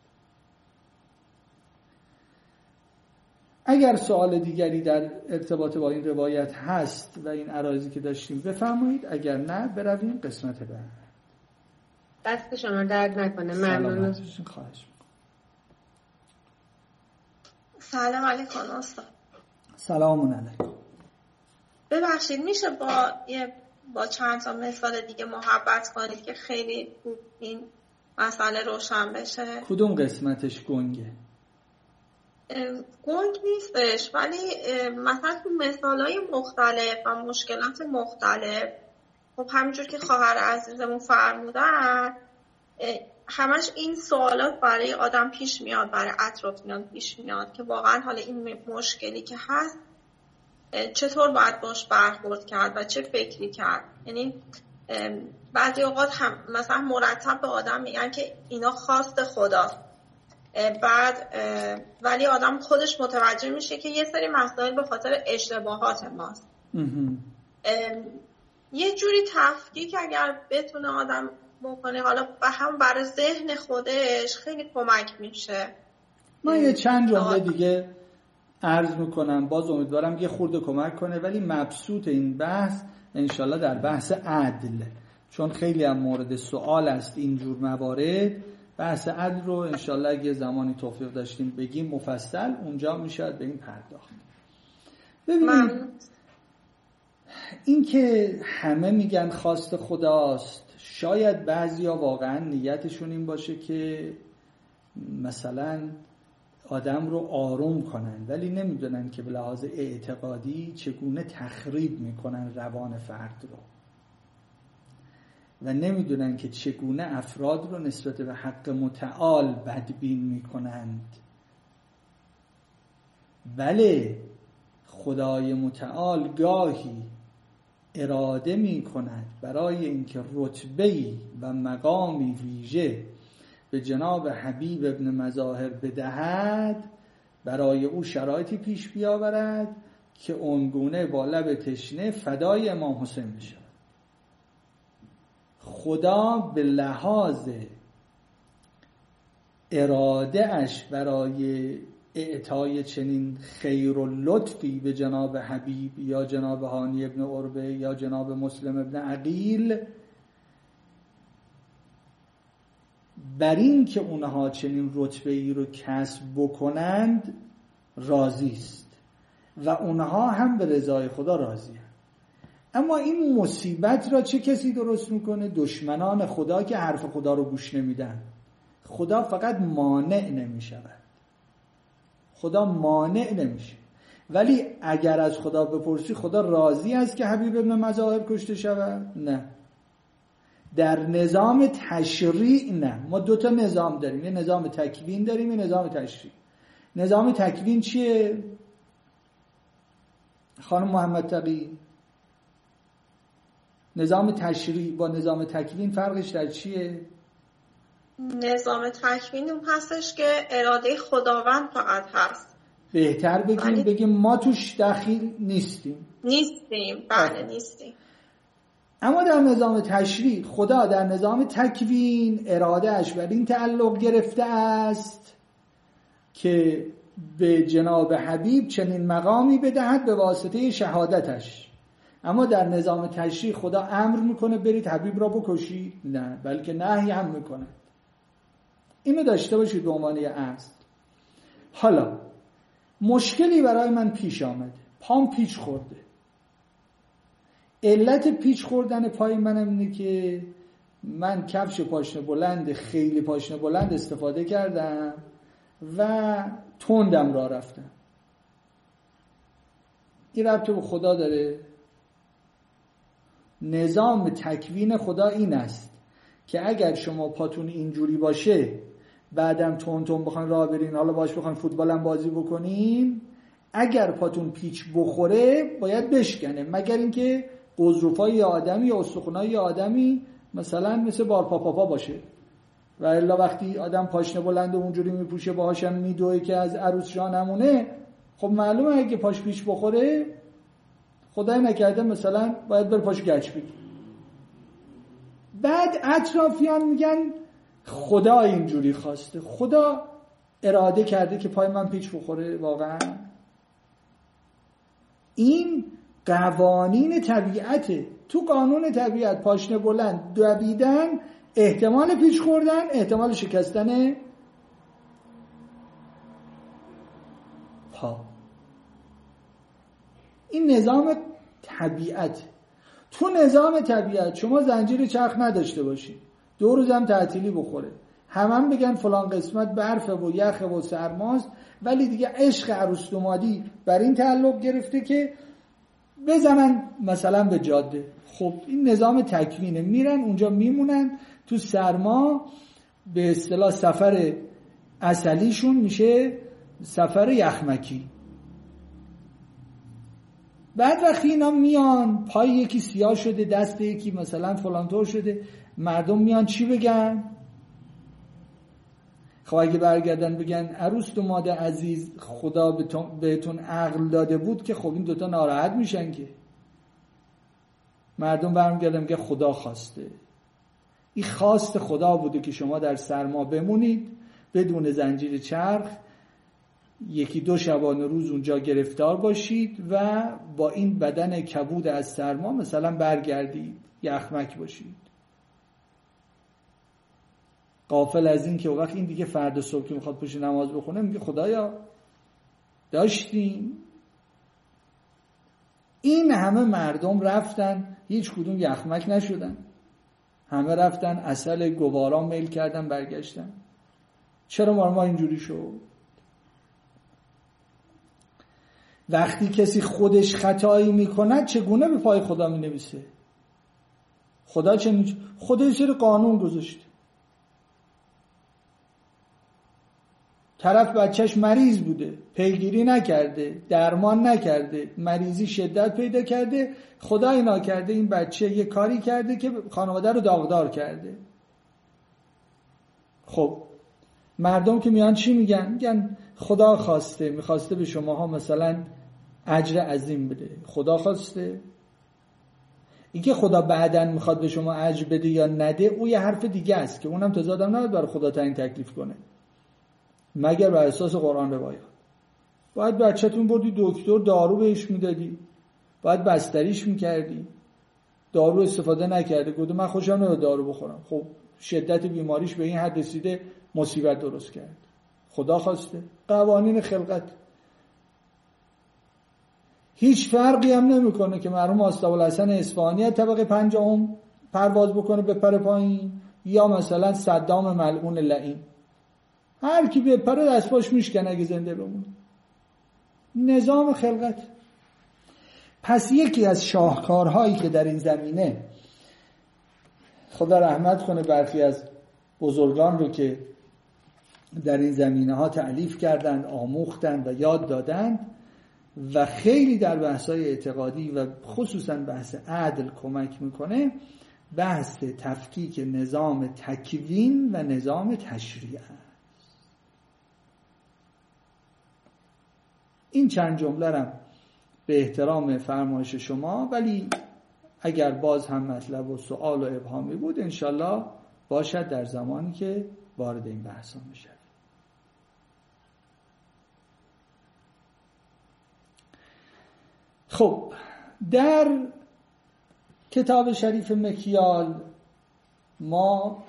اگر سوال دیگری در ارتباط با این روایت هست و این عرایضی که داشتیم بفرمایید، اگر نه برویم قسمت بعد. دست شما درد نکنه. ممنون. خواهش میکنم. سلام علیکم استاد. سلام علیکم. ببخشید میشه با یه با چند تا مثال دیگه محبت کنید که خیلی این مسئله روشن بشه؟ کدوم قسمتش گنگه؟ گنگ نیستش، ولی مثلا تو مثالای مختلف و مشکلات مختلف، خب همینجور که خواهر عزیزمون فرمودن همش این سوالات برای آدم پیش میاد، برای اطرافیان پیش میاد که واقعا حالا این مشکلی که هست چطور باید باش برخورد کرد و چه فکری کرد. یعنی بعضی اوقات هم مثلا مرتب به آدم میگن که اینا خواست خداست، بعد ولی آدم خودش متوجه میشه که یه سری مسائل به خاطر اشتباهات ماست. یه جوری تفکیک اگر بتونه آدم بکنه حالا هم برای ذهن خودش خیلی کمک میشه. من یه چند جمله دیگه عرض میکنم، باز امیدوارم یه خورده کمک کنه، ولی مبسوط این بحث انشالله در بحث عدل، چون خیلی هم مورد سوال است اینجور موارد. بحث عدل رو انشالله اگه زمانی توفیق داشتیم بگیم مفصل، اونجا میشه به این پرداخت. ببینید این که همه میگن خواست خداست، شاید بعضیا واقعا نیتشون این باشه که مثلا آدم رو آروم کنن، ولی نمیدونن که به لحاظ اعتقادی چگونه تخریب میکنن روان فرد رو و نمیدونن که چگونه افراد رو نسبت به حق متعال بدبین میکنند بله خدای متعال گاهی اراده می کند برای اینکه رتبه‌ای و مقامی ویژه به جناب حبیب ابن مظاهر بدهد، برای او شرایطی پیش بیاورد که اونگونه با لب تشنه فدای امام حسین بشه. خدا به لحاظ اراده اش برای اعطای چنین خیر و لطفی به جناب حبیب یا جناب هانی ابن عربه یا جناب مسلم ابن عقیل، بر این که اونها چنین رتبه ای رو کسب بکنند راضی است و اونها هم به رضای خدا راضی هستند. اما این مصیبت را چه کسی درست میکنه؟ دشمنان خدا که حرف خدا رو گوش نمیدن. خدا فقط مانع نمیشود، خدا مانع نمیشه. ولی اگر از خدا بپرسی خدا راضی است که حبیب ابن مظاهر کشته شود؟ نه. در نظام تشریع نه. ما دو تا نظام داریم، یه نظام تکوین داریم، یه نظام تشریع. نظام تکوین چیه؟ خانم محمد تقی، نظام تشریع با نظام تکوین فرقش در چیه؟ نظام تکوین اون هستش که اراده خداوند فقط هست. بهتر بگیم بله. بگیم ما توش دخیل نیستیم. نیستیم، بله نیستیم. اما در نظام تشریع خدا در نظام تکوین اراده اش بر این تعلق گرفته است که به جناب حبیب چنین مقامی بدهد به واسطه شهادتش. اما در نظام تشریع خدا امر میکنه برید حبیب را بکشید؟ نه، بلکه نهی هم میکنه. اینو داشته باشید به عنوان یه اصل. حالا مشکلی برای من پیش آمده، پام پیچ خورده. علت پیچ خوردن پای منم اینه که من کفش پاشنه بلند، خیلی پاشنه بلند استفاده کردم و تندم راه رفتم. این ربط به خدا داره؟ نظام تکوین خدا این است که اگر شما پاتون اینجوری باشه بعدم تون تون بخواین راه برین، حالا باش بخواین فوتبال هم بازی بکنین، اگر پاتون پیچ بخوره باید بشکنه، مگر اینکه قضروفای آدمی یا استخونای آدمی مثلا مثل بارپاپاپا باشه. و الا وقتی آدم پاشنه بلند اونجوری میپوشه باهاش هم میدوه که از عروس جا نمونه، خب معلومه اگه پاش پیچ بخوره خدای نکرده مثلا باید بر پاش گچ بگیر. بعد اطرافیان میگن خدا اینجوری خواسته، خدا اراده کرده که پای من پیچ بخوره. واقعا این قوانین طبیعته. تو قانون طبیعت پاشنه بلند دویدن احتمال پیچ خوردن، احتمال شکستن پا. این نظام طبیعت. تو نظام طبیعت شما زنجیر چرخ نداشته باشی، دو روز هم تعطیلی بخوره، هم هم بگن فلان قسمت برفه و یخه و سرماست، ولی دیگه عشق عروس دامادی بر این تعلق گرفته که بزنن مثلا به جاده. خب این نظام تکوینه، میرن اونجا میمونن تو سرما، به اصطلاح سفر عسلیشون میشه سفر یخمکی. بعد وقتی اینا میان پای یکی سیاه شده، دست یکی مثلا فلان طور شده، مردم میان چی بگن؟ خب اگه برگردن بگن عروس داماد عزیز خدا بهتون عقل داده بود که خب این دوتا ناراحت میشن که. مردم برمیگردن میگه خدا خواسته. این خواست خدا بوده که شما در سرما بمونید بدون زنجیر چرخ، یکی دو شبانه روز اونجا گرفتار باشید و با این بدن کبود از سرما مثلا برگردید یخمک باشید. غافل از این که وقت این دیگه فردا صبح که میخواد پشت نماز بخونه میگه خدایا داشتیم. این همه مردم رفتن هیچ کدوم یخمک نشدن، همه رفتن عسل گوارا میل کردن برگشتن. چرا ما ما اینجوری شد؟ وقتی کسی خودش خطایی میکند چگونه به پای خدا مینویسه؟ خدا چه می... خدا چرا قانون گذاشته؟ طرف بچهش مریض بوده، پیگیری نکرده، درمان نکرده، مریضی شدت پیدا کرده، خدای ناکرده این بچه یه کاری کرده که خانواده رو داغدار کرده. خب مردم که میان چی میگن؟ میگن خدا خواسته، میخواسته به شماها مثلا اجر عظیم بده. خدا خواسته؟ این که خدا بعدن میخواد به شما اجر بده یا نده، او یه حرف دیگه است که اونم تازه آدم نباید برای خدا تعیین تکلیف کنه مگر بر اساس قرآن روایات. باید بچه‌تون بردی دکتر، دارو بهش میدادی، باید بستریش میکردی، دارو استفاده نکرده، گفته من خوشم نمیاد دارو بخورم. خب شدت بیماریش به این حد رسیده، مصیبت درست کرد. خدا خواسته؟ قوانین خلقت. هیچ فرقی هم نمیکنه که مرحوم آستاالحسن اصفهانی طبقه پنجم پرواز بکنه بپره پایین یا مثلا صدام ملعون لعین. هر کی بپره دستپاش میشکنه اگه زنده بمونه. نظام خلقت. پس یکی از شاهکارهایی که در این زمینه خدا رحمت کنه برخی از بزرگان رو که در این زمینه ها تألیف کردند، آموختند و یاد دادند و خیلی در بحث‌های اعتقادی و خصوصا بحث عدل کمک میکنه، بحث تفکیک نظام تکوین و نظام تشریع است. این چند جمله رم به احترام فرمایش شما، ولی اگر باز هم مطلب و سوال و ابهامی بود انشالله باشد در زمانی که وارد این بحثا میشه. خب در کتاب شریف مکیال ما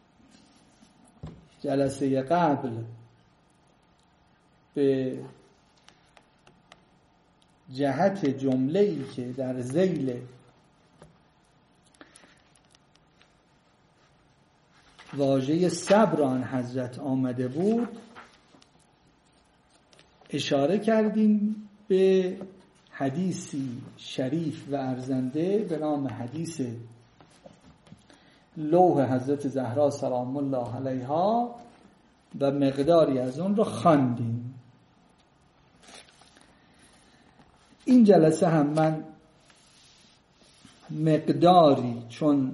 جلسه قبل به جهت جمله‌ای که در ذیل واژه صبر آن حضرت آمده بود اشاره کردیم به حدیثی شریف و ارزنده به نام حدیث لوح حضرت زهرا سلام الله علیها و مقداری از اون رو خواندیم. این جلسه هم من مقداری، چون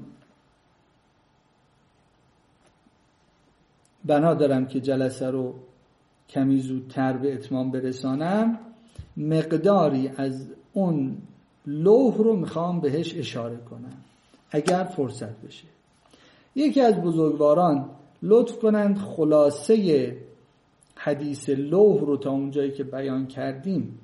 بنا دارم که جلسه رو کمی زودتر به اتمام برسانم، مقداری از اون لوح رو میخوام بهش اشاره کنم اگر فرصت بشه. یکی از بزرگواران لطف کنند خلاصه حدیث لوح رو تا اونجایی که بیان کردیم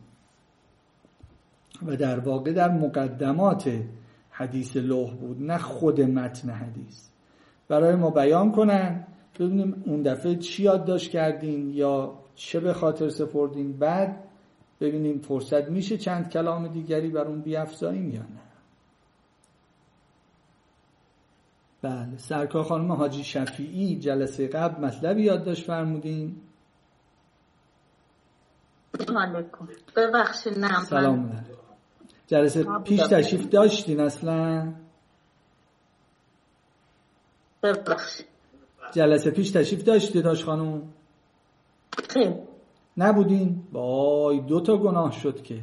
و در واقع در مقدمات حدیث لوح بود نه خود متن حدیث، برای ما بیان کنن ببینیم اون دفعه چی یادداشت کردین یا چه به خاطر سپردین، بعد ببینیم فرصت میشه چند کلام دیگری بر اون بیافزاییم یا نه. بله، سرکار خانم حاجی شفیعی جلسه قبل مطلبی یادداشت فرمودین. ببخشید نه سلام علیکم. جلسه پیش تشریف داشتین اصلا؟ ببخشید جلسه پیش تشریف داشتید داش خانم؟ خیلی نبودین؟ وای دو تا گناه شد که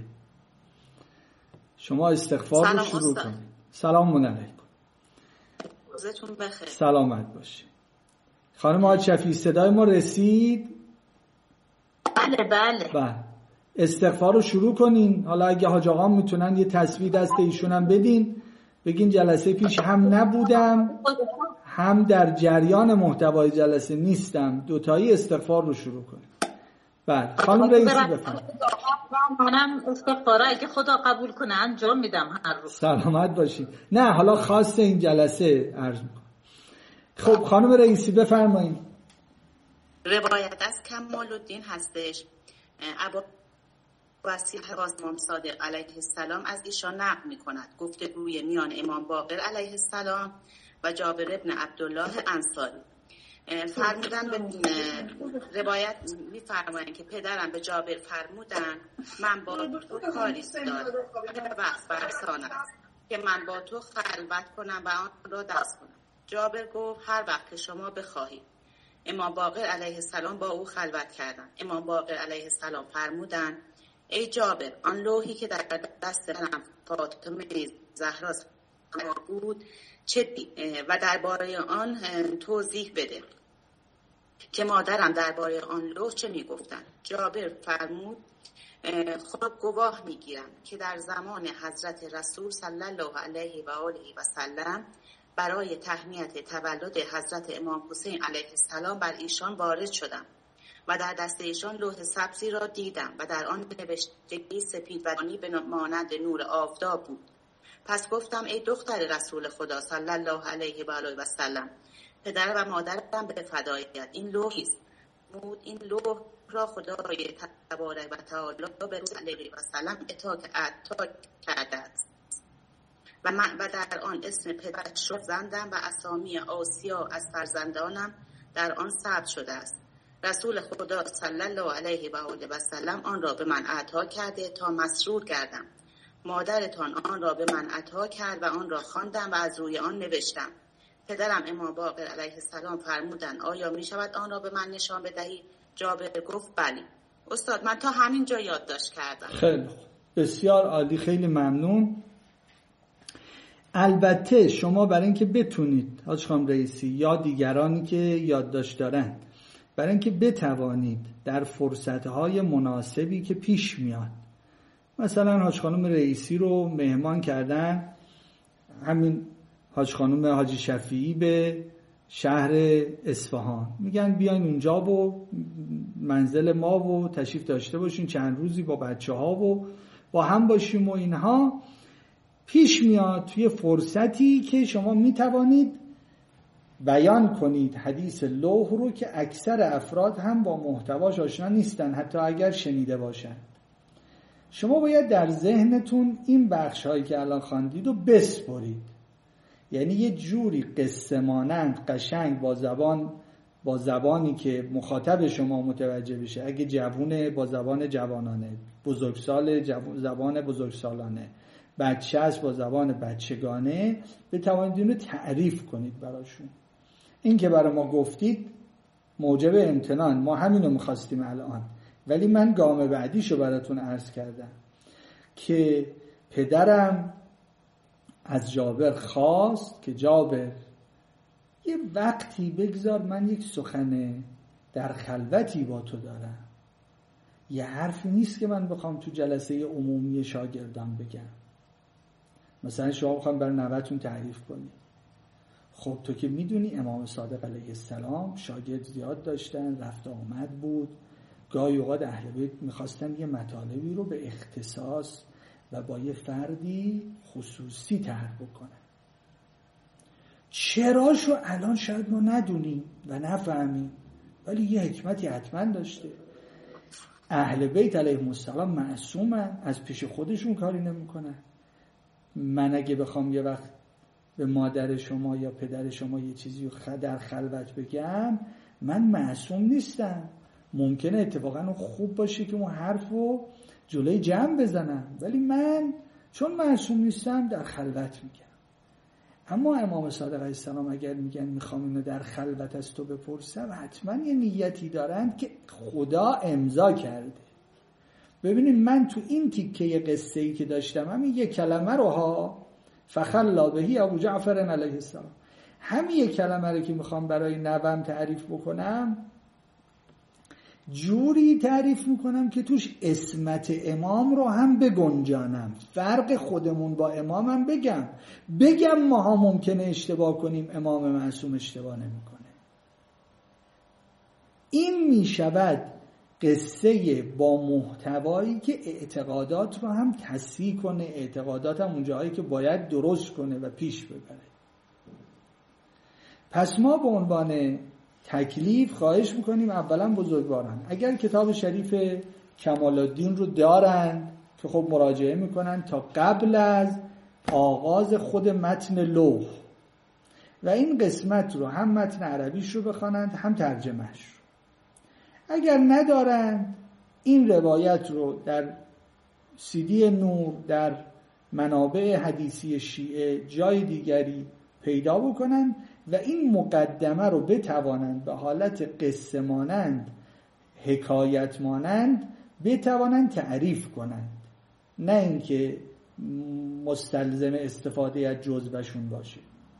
شما استغفار رو شروع کنید. سلام علیکم. روزتون بخیر. سلامت باشید. خانم حاج شفیعی صدای ما رسید؟ بله بله. بله. استغفار رو شروع کنین. حالا اگه حاج آقا میتونن یه تصویر دست ایشون هم بدین، بگین جلسه پیش هم نبودم هم در جریان محتوای جلسه نیستم، دوتایی استغفار رو شروع کنین. بله خانم رئیسی بفرمایید. منم استغفار اگه خدا قبول کنه انجام میدم هر روز. سلامت باشید. نه حالا خاص این جلسه عرض میکنم. خب خانم رئیسی بفرمایید. روایت از کمال الدین هستش، ابا وسیع امام صادق علیه السلام از ایشان نقل میکند گفتگوی میان امام باقر علیه السلام و جابر ابن عبدالله انصاری. فرمودن به روایت میفرمایند که پدرم به جابر فرمودن من با تو کاری دارم وقت برسان است که من با تو خلوت کنم و آن را دست کنم. جابر گفت هر وقت که شما بخواهید. امام باقر علیه السلام با او خلوت کردند. امام باقر علیه السلام فرمودند ای جابر، آن لوحی که در دست فاطمه زهرا بود چه و درباره آن توضیح بده که مادرم درباره آن لوح چه میگفتند. جابر فرمود خب گواه میگیرم که در زمان حضرت رسول صلی الله علیه و آله و سلم برای تهنیت تولد حضرت امام حسین علیه السلام بر ایشان وارد شدم و در دست ایشان لوح سبزی را دیدم و در آن نوشتگی سپید و رنگی به مانند نور آفتاب بود. پس گفتم ای دختر رسول خدا صلی الله علیه و آله و سلم، پدر و مادرم به فدایت، این لوحی است. این لوح را خدای تبارک و تعالی به رسول علیه و سلم عطا کرده است و من و در آن اسم پدرش را زندم و اسامی آسیا از فرزندانم در آن ثبت شده است. رسول خدا صلی الله علیه و آله و سلم آن را به من عطا کرده تا مسرور گردم. مادرتان آن را به من عطا کرد و آن را خواندم و از روی آن نوشتم. پدرم امام باقر علیه السلام فرمودند آیا می شود آن را به من نشان بدهی؟ جابر گفت بلی. استاد من تا همین جا یادداشت کردم. خیلی خوب، بسیار عالی، خیلی ممنون. البته شما برای اینکه بتونید حاج خانم رئیسی یا دیگرانی که یادداشت دارند، برای اینکه بتوانید در فرصتهای مناسبی که پیش میاد، مثلا حاج خانم رئیسی رو مهمان کردن، همین حاج خانم حاجی شفیعی به شهر اصفهان، میگن بیاین اونجا و منزل ما و تشریف داشته باشین چند روزی با بچه ها و با هم باشیم و اینها. پیش میاد توی فرصتی که شما میتوانید بیان کنید حدیث لوح رو که اکثر افراد هم با محتواش آشنا نیستن، حتی اگر شنیده باشن. شما باید در ذهنتون این بخش هایی که الان خواندید رو بسپرید، یعنی یه جوری قصه مانند قشنگ با زبان با زبانی که مخاطب شما متوجه بشه، اگه جوونه با زبان جوانانه، بزرگسال جوان زبان بزرگسالانه، بچه است با زبان بچگانه، بتوانید اینو تعریف کنید براشون. این که برای ما گفتید موجب امتنان، ما همینو میخواستیم الان، ولی من گام بعدیشو براتون عرض کردم که پدرم از جابر خواست که جابر یه وقتی بگذار من یک سخن در خلوتی با تو دارم، یه حرفی نیست که من بخوام تو جلسه عمومی شاگردان بگم. مثلا شما بخوام برای نوه‌تون تعریف کنی، خب تو که میدونی امام صادق علیه السلام شاگرد زیاد داشتن، رفت آمد بود، گاهی اوقات اهل بیت میخواستن یه مطالبی رو به اختصاص و با یه فردی خصوصی طرح بکنن. چراشو الان شاید ما ندونیم و نفهمیم، ولی یه حکمتی حتما داشته. اهل بیت علیهم السلام معصومن، از پیش خودشون کاری نمیکنن. من اگه بخوام یه وقت به مادر شما یا پدر شما یه چیزی رو در خلوت بگم، من معصوم نیستم. ممکنه اتفاقا خوب باشه که اون حرف رو جلوی جمع بزنم، ولی من چون معصوم نیستم در خلوت میگم. اما امام صادق علیه السلام اگر میگن میخوام اینو در خلوت از تو بپرسم، حتما یه نیتی دارند که خدا امضا کرده. ببینید من تو این تیکه قصه ای که داشتم همین یک کلمه رو ها فخلا بهی ابو جعفر علیه السلام، همین یک کلمه رو که میخوام برای نوام تعریف بکنم جوری تعریف میکنم که توش اسمت امام رو هم بگنجانم، فرق خودمون با امامم بگم بگم ماها ممکنه اشتباه کنیم، امام معصوم اشتباه نمیکنه. این میشود قصه با محتوایی که اعتقادات رو هم تصحیح کنه، اعتقادات هم اونجاهایی که باید درست کنه و پیش ببره. پس ما به عنوان تکلیف خواهش میکنیم اولا بزرگواران اگر کتاب شریف کمال الدین رو دارن که خب مراجعه میکنن تا قبل از آغاز خود متن لوح و این قسمت رو هم متن عربیش رو بخوانند هم ترجمهش رو. اگر ندارن این روایت رو در سیدی نور، در منابع حدیثی شیعه، جای دیگری پیدا بکنن و این مقدمه رو بتوانند به حالت قصه مانند، حکایت مانند بتوانند تعریف کنند، نه اینکه مستلزم استفاده از جزوهشون باشه.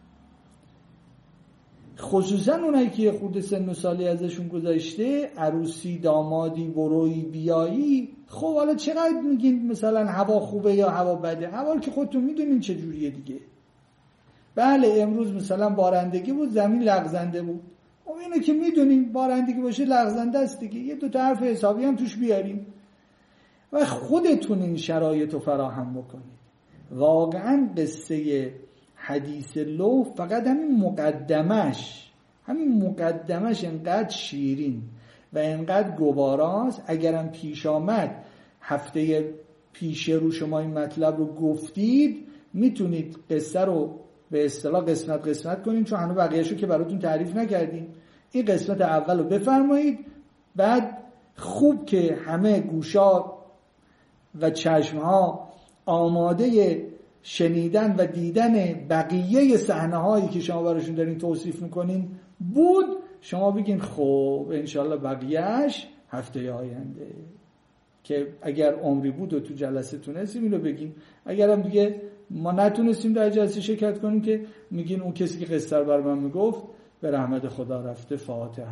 خصوصا اونایی که خود سن و سالی ازشون گذشته، عروسی، دامادی، بروی، بیایی، خب حالا چقدر میگین مثلا هوا خوبه یا هوا بده؟ هوا که خودتون میدونین چه جوریه دیگه. بله امروز مثلا بارندگی بود، زمین لغزنده بود. خب اینو که میدونین بارندگی باشه لغزنده است دیگه، یه دو تا حرف حسابی هم توش بیاریم و خودتون این شرایط رو فراهم بکنید. واقعا قصه حدیث لوح فقط همین مقدمش همین مقدمش انقدر شیرین و انقدر گواراست. اگرم پیش آمد هفته پیش رو شما این مطلب رو گفتید، میتونید قصه رو به اصطلاح قسمت قسمت کنید، چون هنوز بقیه‌شو که براتون تعریف نکردیم. این قسمت اول رو بفرمایید، بعد خوب که همه گوشا و چشمها آماده شنیدن و دیدن بقیه صحنه هایی که شما براشون دارین توصیف میکنین بود، شما بگین خب انشالله بقیهش هفته آینده، که اگر عمری بود و تو جلسه تونستیم اینو بگیم، اگرم دیگه ما نتونستیم در جلسه شرکت کنیم که میگین اون کسی که قصه رو بر من میگفت به رحمت خدا رفته، فاتحه.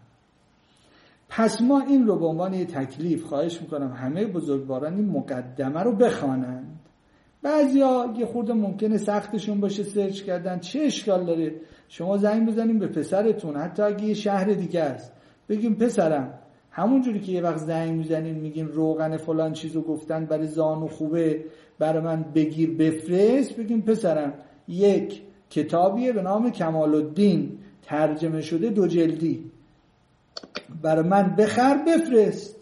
پس ما این رو به عنوان یه تکلیف خواهش میکنم همه بزرگواران این مقدمه رو بخوانند. بعضیا یه خورده ممکنه سختشون باشه سرچ کردن، چه اشکال داره؟ شما زنگ بزنیم به پسرتون، حتی اگه یه شهر دیگه است، بگیم پسرم همون جوری که یه وقت زنگ میزنین میگین روغن فلان چیزو گفتن برای زانو خوبه، برای من بگیر بفرست، بگیم پسرم یک کتابیه به نام کمال الدین ترجمه شده دو جلدی، برای من بخر بفرست،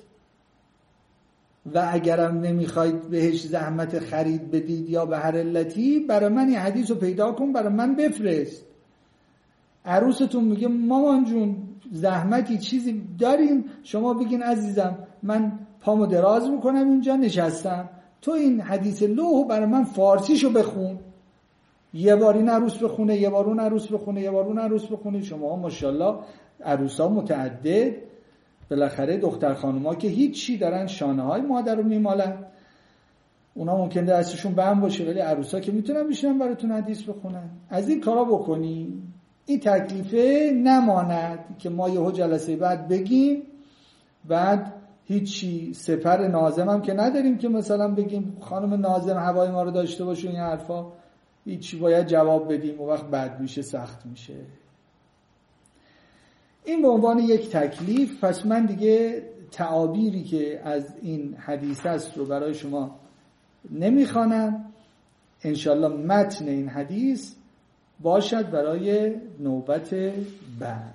و اگرم نمیخواید بهش زحمت خرید بدید یا به هر علتی، برای من این حدیث رو پیدا کن برای من بفرست. عروستون میگه مامان جون زحمتی چیزی داریم، شما بگین عزیزم من پامو دراز میکنم اینجا نشستم، تو این حدیث لوح برای من فارسیشو بخون. یه بار این عروس بخونه، یه بار اون عروس بخونه، یه بار اون عروس بخونه. شما ماشاءالله عروسا متعدد، بالاخره دختر خانوما که هیچی دارن شانه های مادر رو میمالن، اونا ممکنه دستشون بم باشه، ولی عروسا که میتونن بشینن براتون حدیث بخونن. از این کارا بکنی، این تکلیفه نماند که ما یهو جلسه بعد بگیم، بعد هیچی سپر ناظم هم که نداریم که مثلا بگیم خانم ناظم هوای ما رو داشته باشه، این حرفا هیچی، باید جواب بدیم و وقت بعد میشه سخت میشه. این به عنوان یک تکلیف. پس من دیگه تعابیری که از این حدیث است رو برای شما نمیخوانم، انشالله متن این حدیث باشد برای نوبت بعد.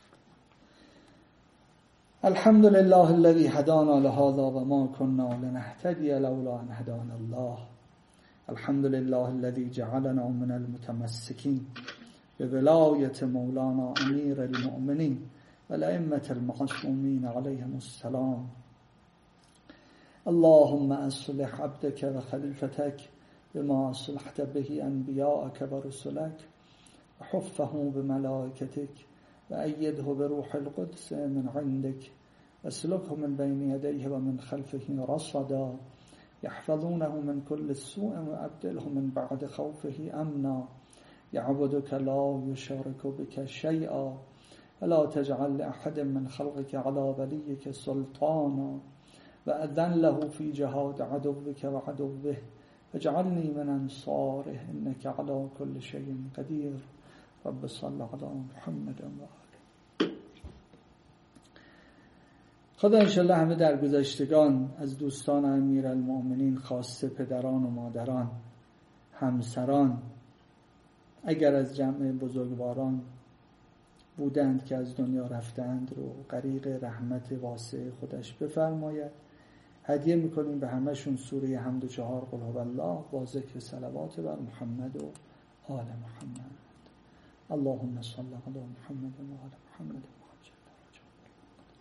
الحمد لله الذي هدانا لهذا وما كنا لنهتدي لولا ان هدانا الله. الحمد لله الذي جعلنا من المتمسكين بولاية مولانا امير المؤمنين والائمة المعصومين عليهم السلام. اللهم اصلح عبدك وخليفتك بما اصلحت به انبياءك ورسلك وحفه بملائكتك وأيده بروح القدس من عندك واسلكه من بين يديه ومن خلفه رصدا يحفظونه من كل سوء وأبدله من بعد خوفه أمنا يعبدك لا يشارك بك شيئا ولا تجعل لأحد من خلقك على وليك سلطانا وأذن له في جهاد عدوك وعدوه واجعلني من أنصاره إنك على كل شيء قدير. رب صل على محمد و آله. خدا انشالله همه در گذشتگان از دوستان امیرالمؤمنین، خاصه پدران و مادران، همسران، اگر از جمع بزرگواران بودند که از دنیا رفتند رو غریق رحمت واسع خودش بفرماید. هدیه میکنیم به همشون سوره حمد و چهار قل هو الله با ذکر صلوات بر محمد و آل محمد. اللهم صل على محمد و آل محمد.